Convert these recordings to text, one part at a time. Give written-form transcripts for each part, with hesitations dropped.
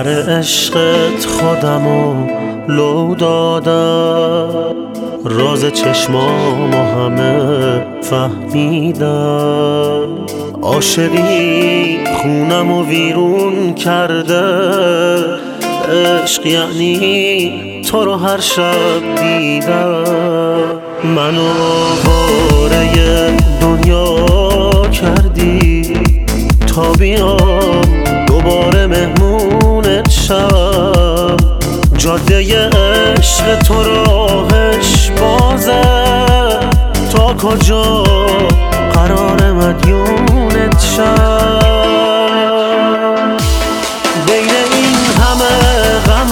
سر عشقت خودمو لو دادم، راز چشمامو همه فهمیدم. عاشقی خونمو ویرون کرده، عشق یعنی تو رو هر شب دیدم. منو باره دنیا کردی تا بیام دوباره مهمونت شم. جاده عشق تو راهش بازه، تا کجا قرار مدیونت شم. بین این همه غم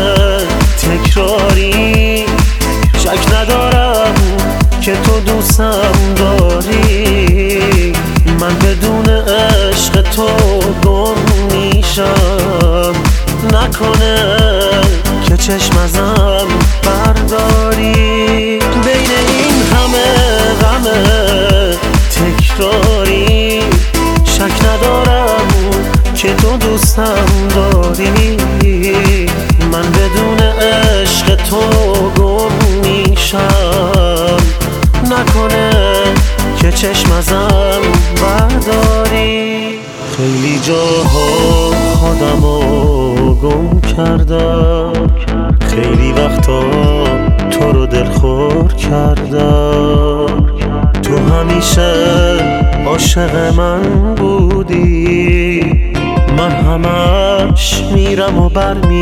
تکراری، شک ندارم که تو دوستم داری. من بدون عشق تو گم میشم، نکنه که چشم ازم برداری. بین این همه غم تکراری، شک ندارم که تو دوستم داری. من بدون عشق تو گم میشم، نکنه که چشم ازم برداری. خیلی جاها خودمو گم کردم، خیلی وقتا تو رو دلخور کردم. تو همیشه عاشق من بودی، من همش میرم و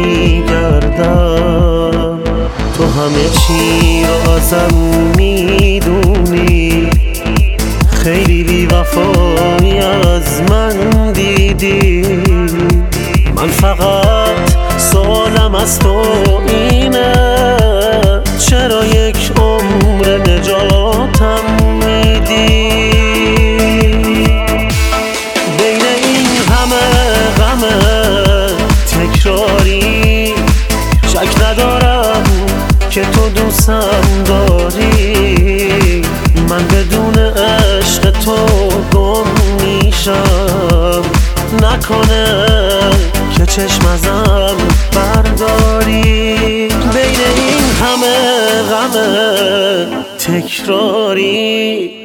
برمیگردم. تو همه چی رو ازم میدونی، خیلی بی وفایی از من دیدی. من فقط سوالم از تو اینه، چرا یک عمر نجاتم میدی؟ بین این همه غم تکراری، شک ندارم که تو دوستم داری. من بدون عشق تو گم میشم، نکنه که چشم ازم برداری. بین این همه غم تکراری،